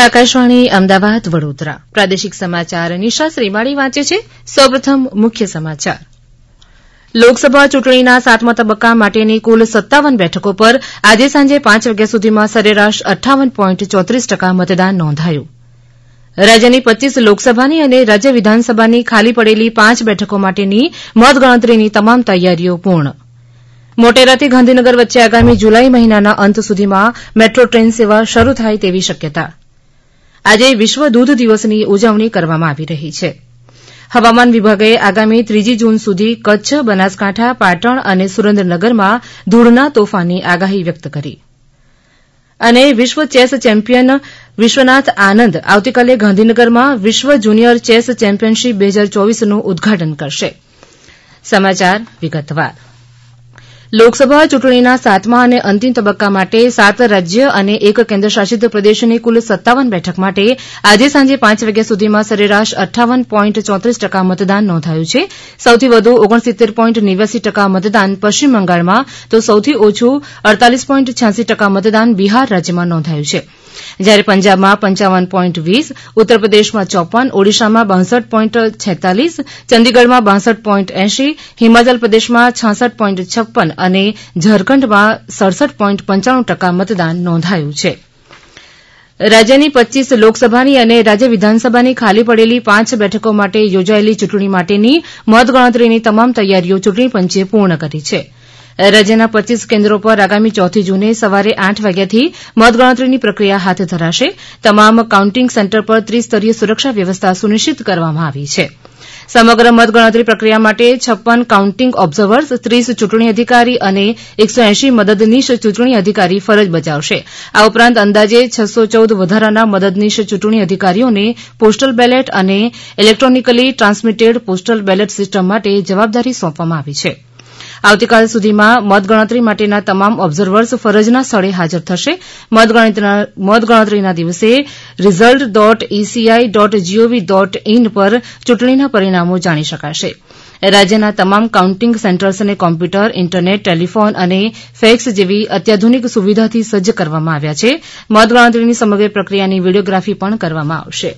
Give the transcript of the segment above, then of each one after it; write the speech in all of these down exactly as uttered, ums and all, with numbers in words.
આકાશવાણી અમદાવાદ વડોદરા પ્રાદેશિક સમાચાર નિશા શ્રીમાળી વાંચે છે. સૌપ્રથમ મુખ્ય સમાચાર. લોકસભા ચૂંટણીના સાતમા તબક્કા માટેની કુલ સત્તાવન બેઠકો પર આજે સાંજે પાંચ વાગ્યા સુધીમાં સરેરાશ અઠ્ઠાવન પોઈન્ટ ચોત્રીસ ટકા મતદાન નોંધાયું. રાજ્યની પચ્ચીસ લોકસભાની અને રાજ્ય વિધાનસભાની ખાલી પડેલી પાંચ બેઠકો માટેની મતગણતરીની તમામ તૈયારીઓ પૂર્ણ. મોટેરાથી ગાંધીનગર વચ્ચે આગામી જુલાઈ મહિનાના અંત સુધીમાં મેટ્રો ટ્રેન સેવા શરૂ થાય તેવી શક્યતા. આજે વિશ્વ દૂધ દિવસની ઉજવણી કરવામાં આવી રહી છે. હવામાન વિભાગે આગામી ત્રીજી જૂન સુધી કચ્છ, બનાસકાંઠા, પાટણ અને સુરેન્દ્રનગરમાં ધૂળના તોફાનની આગાહી વ્યક્ત કરી. અને વિશ્વ ચેસ ચેમ્પિયન વિશ્વનાથ આનંદ આવતીકાલે ગાંધીનગરમાં વિશ્વ જુનિયર ચેસ ચેમ્પિયનશીપ બે હજાર ચોવીસનું ઉદઘાટન કરશે. સમાચાર વિગતવાર. લોકસભા ચૂંટણીના સાતમા અને અંતિમ તબક્કા માટે સાત રાજ્ય અને એક કેન્દ્રશાસિત પ્રદેશની કુલ સત્તાવન બેઠક માટે આજે સાંજે પાંચ વાગ્યા સુધીમાં સરેરાશ અઠ્ઠાવન પોઈન્ટ ચોત્રીસ ટકા મતદાન નોંધાયું છે. સૌથી વધુ ઓગણસિત્તેર પોઈન્ટ નેવ્યાસી ટકા મતદાન પશ્ચિમ બંગાળમાં તો સૌથી ઓછું અડતાલીસ પોઈન્ટ છ્યાસી ટકા મતદાન બિહાર રાજ્યમાં નોંધાયું છે. જ્યારે પંજાબમાં પંચાવન પોઈન્ટ વીસ, ઉત્તરપ્રદેશમાં ચોપન, ઓડિશામાં બાસઠ પોઈન્ટ છેતાલીસ, ચંદીગઢમાં બાસઠ પોઈન્ટ એંશી, હિમાચલ પ્રદેશમાં છાસઠ પોઈન્ટ છપ્પન અને ઝારખંડમાં સડસઠ પોઈન્ટ પંચાણું ટકા મતદાન નોંધાયું છે. રાજ્યની પચ્ચીસ લોકસભાની અને રાજ્ય વિધાનસભાની ખાલી પડેલી પાંચ બેઠકો માટે યોજાયેલી ચૂંટણી માટેની મતગણતરીની તમામ તૈયારીઓ ચૂંટણી પંચે પૂર્ણ કરી છે. રાજ્યના પચ્ચીસ કેન્દ્રો પર આગામી ચોથી જૂને સવારે આઠ વાગ્યાથી મતગણતરીની પ્રક્રિયા હાથ ધરાશે. તમામ કાઉન્ટિંગ સેન્ટર પર ત્રિસ્તરીય સુરક્ષા વ્યવસ્થા સુનિશ્ચિત કરવામાં આવી છે. સમગ્ર મતગણતરી પ્રક્રિયા માટે છપ્પન કાઉન્ટિંગ ઓબ્ઝર્વર્સ, ત્રીસ ચૂંટણી અધિકારી અને એકસો એંશી મદદનીશ ચૂંટણી અધિકારી ફરજ બજાવશે. આ ઉપરાંત અંદાજે છસો ચૌદ વધારાના મદદનીશ ચૂંટણી અધિકારીઓને પોસ્ટલ બેલેટ અને electronically transmitted postal ballot system માટે જવાબદારી સોંપવામાં આવી છે. આવતીકાલ સુધીમાં મતગણતરી માટેના તમામ ઓબ્ઝર્વર્સ ફરજના સ્થળે હાજર થશે. મતગણતરીના દિવસે result dot ECI dot GOV dot in પર ચૂંટણીના પરિણામો જાણી શકાશે. રાજ્યના તમામ કાઉન્ટિંગ સેન્ટર્સને કોમ્પ્યુટર, ઇન્ટરનેટ, ટેલિફોન અને ફેક્સ જેવી અત્યાધુનિક સુવિધાથી સજ્જ કરવામાં આવ્યા છે. મતગણતરીની સમગ્ર પ્રક્રિયાની વિડીયોગ્રાફી પણ કરવામાં આવશે.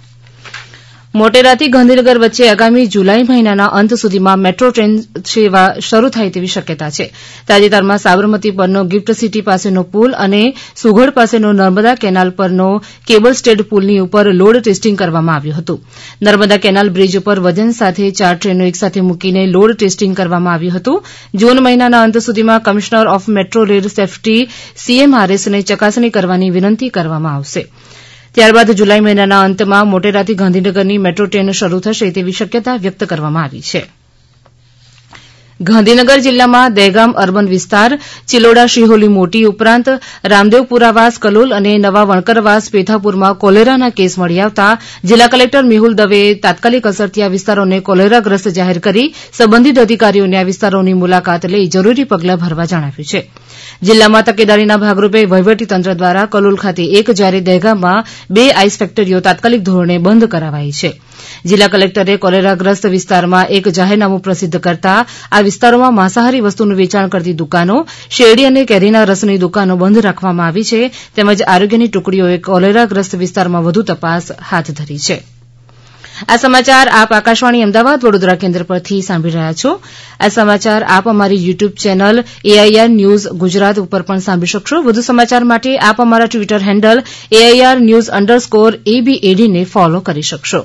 મોટેરાથી ગાંધીનગર વચ્ચે આગામી જુલાઈ મહિનાના અંત સુધીમાં મેટ્રો ટ્રેન સેવા શરૂ થાય તેવી શક્યતા છે. તાજેતરમાં સાબરમતી પરનો ગિફ્ટ સિટી પાસેનો પુલ અને સુઘડ પાસેનો નર્મદા કેનાલ પરનો કેબલ સ્ટેડ પુલની ઉપર લોડ ટેસ્ટિંગ કરવામાં આવ્યું હતું. નર્મદા કેનાલ બ્રિજ ઉપર વજન સાથે ચાર ટ્રેનો એકસાથે મૂકીને લોડ ટેસ્ટિંગ કરવામાં આવ્યું હતું. જૂન મહિનાના અંત સુધીમાં commissioner of metro rail safety સીએમઆરએસને ચકાસણી કરવાની વિનંતી કરવામાં આવશે. ત્યારબાદ જુલાઈ મહિનાના અંતમાં મોટેરાથી ગાંધીનગરની મેટ્રો ટ્રેન શરૂ થશે તેવી શક્યતા વ્યક્ત કરવામાં આવી છે. ગાંધીનગર જિલ્લામાં દહેગામ અર્બન વિસ્તાર, ચિલોડા શિહોલી મોટી ઉપરાંત રામદેવપુરાવાસ, કલોલ અને નવા વણકરવાસ પેથાપુરમાં કોલેરાના કેસ મળી આવતા જિલ્લા કલેક્ટર મેહુલ દવેએ તાત્કાલિક અસરથી આ વિસ્તારોને કોલેરાગ્રસ્ત જાહેર કરી સંબંધિત અધિકારીઓને આ વિસ્તારોની મુલાકાત લઈ જરૂરી પગલાં ભરવા જણાવ્યું છે. જિલ્લામાં તકેદારીના ભાગરૂપે વહીવટીતંત્ર દ્વારા કલોલ ખાતે એક જ્યારે દહેગામમાં બે આઈસ ફેક્ટરીઓ તાત્કાલિક ધોરણે બંધ કરાવાઈ છે. જિલ્લા કલેક્ટરે કોલેરાગ્રસ્ત વિસ્તારમાં એક જાહેરનામું પ્રસિદ્ધ કરતા આ વિસ્તારોમાં માંસાહારી વસ્તુનું વેચાણ કરતી દુકાનો, શેરડી અને કેરીના રસની દુકાનો બંધ રાખવામાં આવી છે. તેમજ આરોગ્યની ટુકડીઓએ કોલેરાગ્રસ્ત વિસ્તારમાં વધુ તપાસ હાથ ધરી છે. આ સમાચાર આપ આકાશવાણી અમદાવાદ વડોદરા કેન્દ્ર પરથી સાંભળી રહ્યા છો. આ સમાચાર આપ અમારી YouTube channel AIR news Gujarat ઉપર પણ સાંભળી શકશો. વધુ સમાચાર માટે આપ અમારા Twitter handle AIR news underscore એબીએડીને ફોલો કરી શકશો.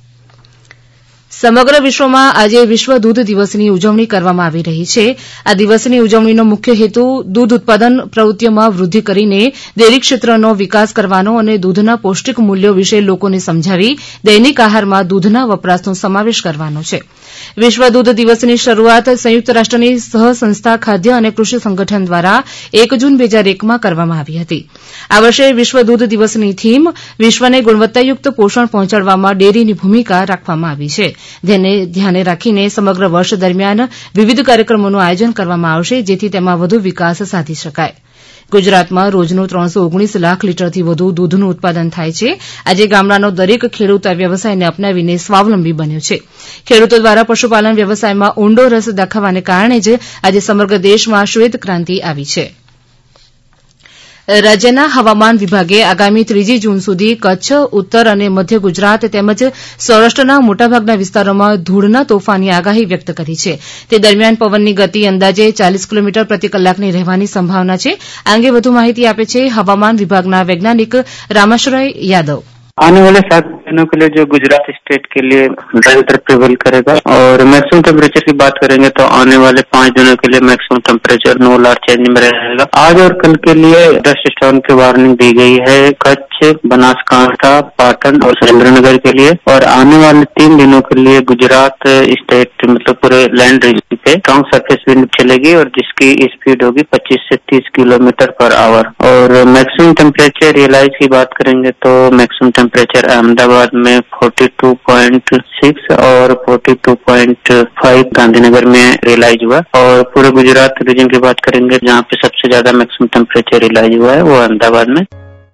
સમગ્ર વિશ્વમાં આજે વિશ્વ દૂધ દિવસની ઉજવણી કરવામાં આવી રહી છે. આ દિવસની ઉજવણીનો મુખ્ય હેતુ દૂધ ઉત્પાદન પ્રવૃત્તિઓમાં વૃદ્ધિ કરીને ડેરી ક્ષેત્રનો વિકાસ કરવાનો અને દૂધના પૌષ્ટિક મૂલ્યો વિશે લોકોને સમજાવી દૈનિક આહારમાં દૂધના વપરાશનો સમાવેશ કરવાનો છે. વિશ્વ દૂધ દિવસની શરૂઆત સંયુક્ત રાષ્ટ્રની સહસંસ્થા ખાદ્ય અને કૃષિ સંગઠન દ્વારા એક જૂન બે હજાર એકમાં કરવામાં આવી હતી. આ વર્ષે વિશ્વ દૂધ દિવસની થીમ વિશ્વને ગુણવત્તાયુક્ત પોષણ પહોંચાડવામાં ડેરીની ભૂમિકા રાખવામાં આવી છે. જેને ધ્યાને રાખીને સમગ્ર વર્ષ દરમિયાન વિવિધ કાર્યક્રમોનું આયોજન કરવામાં આવશે જેથી તેમાં વધુ વિકાસ સાધી શકાય. ગુજરાતમાં રોજનું ત્રણસો ઓગણીસ લાખ લીટરથી વધુ દૂધનું ઉત્પાદન થાય છે. આજે ગામડાનો દરેક ખેડૂત આ વ્યવસાયને અપનાવીને સ્વાવલંબી બન્યો છે. ખેડૂતો દ્વારા પશુપાલન વ્યવસાયમાં ઊંડો રસ દાખવવાને કારણે જ આજે સમગ્ર દેશમાં શ્વેત ક્રાંતિ આવી છે. રાજ્યના હવામાન વિભાગે આગામી ત્રીજી જૂન સુધી કચ્છ ઉત્તર અને મધ્ય ગુજરાત તેમજ સૌરાષ્ટ્રના મોટાભાગના વિસ્તારોમાં ધૂળના તોફાનની આગાહી વ્યક્ત કરી છે. તે દરમિયાન પવનની ગતિ અંદાજે ચાલીસ કિલોમીટર પ્રતિ કલાકની રહેવાની સંભાવના છે. આ અંગે વધુ માહિતી આપે છે હવામાન વિભાગના વૈજ્ઞાનિક રામાશ્રય યાદવ. आने वाले सात दिनों के लिए जो गुजरात स्टेट के लिए वेदर प्रिवेल करेगा और मैक्सिमम टेम्परेचर की बात करेंगे तो आने वाले पांच दिनों के लिए maximum temperature no large change में रहेगा. आज और कल के लिए डस्ट स्टॉर्म की वार्निंग दी गई है कच्छ, बनासकांठा, पाटन और सुरेंद्रनगर के लिए. और आने वाले तीन दिनों के लिए गुजरात स्टेट मतलब पूरे लैंड रीजन पे स्ट्रॉन्ग सरफेस विंड चलेगी और जिसकी स्पीड होगी पच्चीस से तीस किलोमीटर पर आवर. और मैक्सिमम टेम्परेचर रियलाइज की बात करेंगे तो मैक्सिमम टेम्परेचर अहमदाबाद में बयालीस पॉइंट छह और बयालीस पॉइंट पाँच गांधीनगर में रियलाइज हुआ. और पूरे गुजरात रीजन की बात करेंगे जहाँ पे सबसे ज्यादा मैक्सिमम टेम्परेचर रियलाइज हुआ है वो अहमदाबाद में.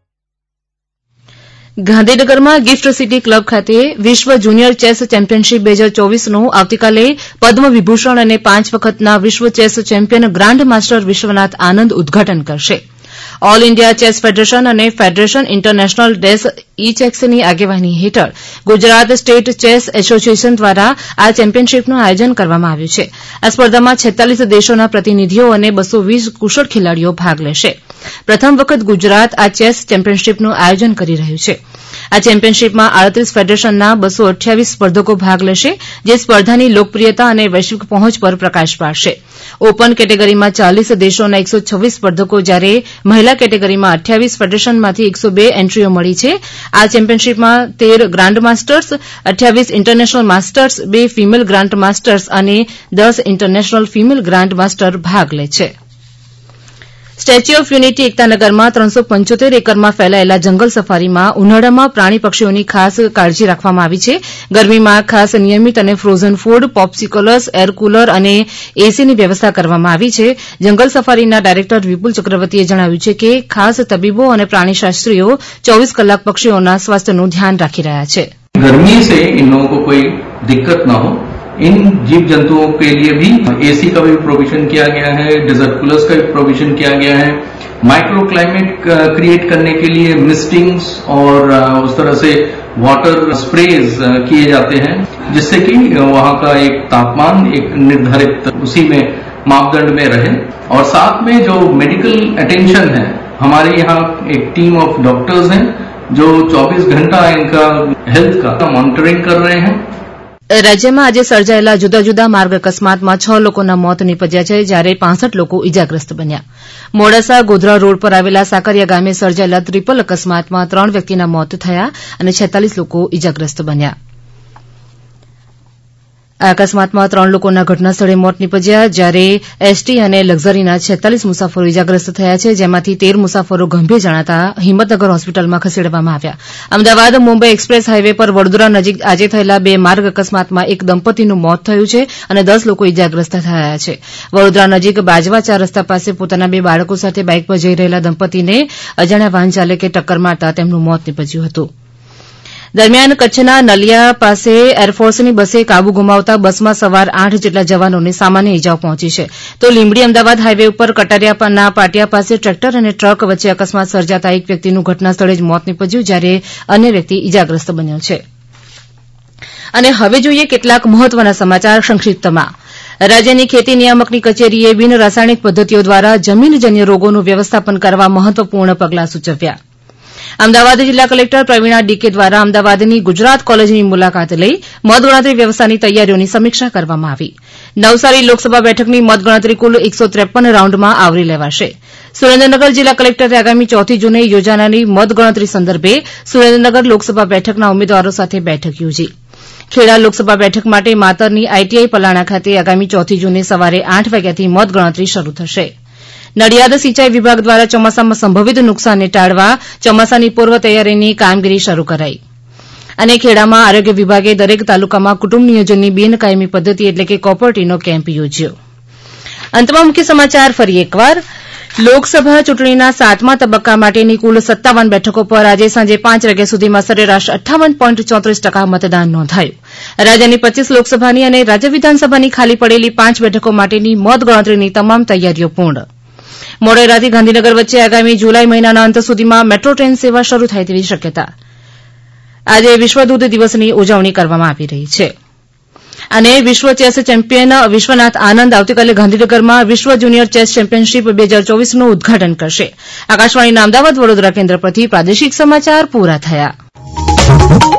ગાંધીનગરમાં ગિફ્ટ સિટી ક્લબ ખાતે વિશ્વ જુનિયર ચેસ ચેમ્પિયનશીપ બે હજાર ચોવીસનું આવતીકાલે પદ્મ વિભૂષણ અને પાંચ વખતના વિશ્વ chess champion grand master Vishwanath Anand ઉદઘાટન કરશે. ઓલ ઇન્ડિયા ચેસ ફેડરેશન અને ફેડરેશન ઇન્ટરનેશનલ ડેસ ઈ ચેક્સની આગેવાની હેઠળ ગુજરાત સ્ટેટ ચેસ એસોસિએશન દ્વારા આ ચેમ્પિયનશીપનું આયોજન કરવામાં આવ્યું છે. આ સ્પર્ધામાં છેતાલીસ દેશોના પ્રતિનિધિઓ અને બસો વીસ કુશળ ખેલાડીઓ ભાગ લેશે. પ્રથમ વખત ગુજરાત આ ચેસ ચેમ્પિયનશીપનું આયોજન કરી રહ્યું છે. આ ચેમ્પિયનશીપમાં આડત્રીસ ફેડરેશનના બસો અઠ્યાવીસ સ્પર્ધકો ભાગ લેશે જે સ્પર્ધાની લોકપ્રિયતા અને વૈશ્વિક પહોંચ પર પ્રકાશ પાડશે. ઓપન કેટેગરીમાં ચાલીસ દેશોના એકસો છવ્વીસ સ્પર્ધકો જ્યારે મહિલા કેટેગરીમાં અઠ્યાવીસ ફેડરેશનમાંથી એકસો બે એન્ટ્રીઓ મળી છે. આ ચેમ્પિયનશીપમાં તેર ગ્રાન્ડ માસ્ટર્સ, અઠ્યાવીસ ઇન્ટરનેશનલ માસ્ટર્સ, બે ફિમેલ ગ્રાન્ડ માસ્ટર્સ અને દસ ઇન્ટરનેશનલ ફિમેલ ગ્રાન્ડ માસ્ટર ભાગ લે છે. સ્ટેચ્યુ ઓફ યુનિટી એકતાનગરમાં ત્રણસો પંચોતેર એકરમાં ફેલાયેલા જંગલ સફારીમાં ઉનાળામાં પ્રાણી પક્ષીઓની ખાસ કાળજી રાખવામાં આવી છે. ગરમીમાં ખાસ નિયમિત અને ફ્રોઝન ફૂડ, પોપ્સિકલર્સ, એર કુલર અને એસીની વ્યવસ્થા કરવામાં આવી છે. જંગલ સફારીના ડાયરેક્ટર વિપુલ ચક્રવર્તીએ જણાવ્યું છે કે ખાસ તબીબો અને પ્રાણીશાસ્ત્રીઓ ચોવીસ કલાક પક્ષીઓના સ્વાસ્થ્યનું ધ્યાન રાખી રહ્યા છે. गर्मी से इन लोगों को कोई दिक्कत न हो, इन जीव जंतुओं के लिए भी एसी का भी प्रोविजन किया गया है, डेजर्ट कूलर्स का भी प्रोविजन किया गया है. माइक्रो क्लाइमेट क्रिएट करने के लिए मिस्टिंग्स और उस तरह से वाटर स्प्रेज किए जाते हैं जिससे कि वहां का एक तापमान एक निर्धारित उसी में मापदंड में रहे. और साथ में जो मेडिकल अटेंशन है, हमारे यहाँ एक टीम ऑफ डॉक्टर्स हैं जो चौबीस घंटा इनका हेल्थ का मॉनिटरिंग कर रहे हैं. રાજ્યમાં આજે સર્જાયેલા જુદા જુદા માર્ગ અકસ્માતમાં છ લોકોના મોત નીપજ્યા છે જ્યારે પાંસઠ લોકો ઇજાગ્રસ્ત બન્યા. મોડાસા ગોધરા રોડ પર આવેલા સાકરિયા ગામે સર્જાયેલા ટ્રિપલ અકસ્માતમાં ત્રણ વ્યક્તિના મોત થયા અને છેતાલીસ લોકો ઇજાગ્રસ્ત બન્યા. આ અકસ્માતમાં ત્રણ લોકોના ઘટના સ્થળે મોત નીપજ્યા જ્યારે એસટી અને લક્ઝરીના છેતાલીસ મુસાફરો ઇજાગ્રસ્ત થયા છે જેમાંથી તેર મુસાફરો ગંભીર જણાતા હિંમતનગર હોસ્પિટલમાં ખસેડવામાં આવ્યા. અમદાવાદ મુંબઈ એક્સપ્રેસ હાઇવે પર વડોદરા નજીક આજે થયેલા બે માર્ગ અકસ્માતમાં એક દંપતીનું મોત થયું છે અને દસ લોકો ઇજાગ્રસ્ત થયા છે. વડોદરા નજીક બાજવા ચાર રસ્તા પાસે પોતાના બે બાળકો સાથે બાઇક પર જઈ રહેલા દંપતીને અજાણ્યા વાહન ચાલકે ટક્કર મારતા તેમનું મોત નીપજ્યું હતું. દરમિયાન કચ્છના નલિયા પાસે એરફોર્સની બસે કાબુ ગુમાવતા બસમાં સવાર આઠ જેટલા જવાનોને સામાન્ય ઇજાઓ પહોંચી છે. તો લીંબડી અમદાવાદ હાઇવે ઉપર કટારિયાના પાટિયા પાસે ટ્રેક્ટર અને ટ્રક વચ્ચે અકસ્માત સર્જાતા એક વ્યક્તિનું ઘટના સ્થળે જ મોત નીપજ્યું જ્યારે અન્ય વ્યક્તિ ઇજાગ્રસ્ત બન્યો છે. અને હવે જોઈએ કેટલાક મહત્વના સમાચાર સંક્ષિપ્તમાં. રાજ્યની ખેતી નિયામકની કચેરીએ બિન રાસાયણિક પદ્ધતિઓ દ્વારા જમીનજન્ય રોગોનું વ્યવસ્થાપન કરવા મહત્વપૂર્ણ પગલાં સૂચવ્યા. અમદાવાદ જિલ્લા કલેક્ટર પ્રવીણા ડીકે દ્વારા અમદાવાદની ગુજરાત કોલેજની મુલાકાત લઈ મતગણતરી વ્યવસ્થાની તૈયારીઓની સમીક્ષા કરવામાં આવી. નવસારી લોકસભા બેઠકની મતગણતરી કુલ એકસો ત્રેપન રાઉન્ડમાં આવરી લેવાશે. સુરેન્દ્રનગર જિલ્લા કલેક્ટરે આગામી ચોથી જૂને યોજાનારી મતગણતરી સંદર્ભે સુરેન્દ્રનગર લોકસભા બેઠકના ઉમેદવારો સાથે બેઠક યોજી. ખેડા લોકસભા બેઠક માટે માતરની આઈટીઆઈ પલાણા ખાતે આગામી ચોથી જૂને સવારે આઠ વાગ્યાથી મતગણતરી શરૂ થશે. નડિયાદ સિંચાઈ વિભાગ દ્વારા ચોમાસામાં સંભવિત નુકસાનને ટાળવા ચોમાસાની પૂર્વ તૈયારીની કામગીરી શરૂ કરાઈ. અને ખેડામાં આરોગ્ય વિભાગે દરેક તાલુકામાં કુટુંબ નિયોજનની બિનકાયમી પદ્ધતિ એટલે કે કોપરટીનો કેમ્પ યોજ્યો. અંતમાં મુખ્ય સમાચાર ફરી એકવાર. લોકસભા ચૂંટણીના સાતમા તબક્કા માટેની કુલ સત્તાવન બેઠકો પર આજે સાંજે પાંચ વાગ્યા સુધીમાં સરેરાશ અઠ્ઠાવન પોઈન્ટ ચોત્રીસ ટકા મતદાન નોંધાયું. રાજ્યની પચ્ચીસ લોકસભાની અને રાજ્ય વિધાનસભાની ખાલી પડેલી પાંચ બેઠકો માટેની મતગણતરીની તમામ તૈયારીઓ પૂર્ણ. મોઢેરાથી ગાંધીનગર વચ્ચે આગામી જુલાઈ મહિનાના અંત સુધીમાં મેટ્રો ટ્રેન સેવા શરૂ થાય તેવી શક્યતા. આજે વિશ્વ દૂધ દિવસની ઉજવણી કરવામાં આવી રહી છે. અને વિશ્વ ચેસ ચેમ્પિયન વિશ્વનાથ આનંદ આવતીકાલે ગાંધીનગરમાં વિશ્વ જુનિયર ચેસ ચેમ્પિયનશીપ બે હજાર ચોવીસનું ઉદઘાટન કરશે. આકાશવાણીના અમદાવાદ વડોદરા કેન્દ્ર પરથી પ્રાદેશિક સમાચાર પૂરા થયા.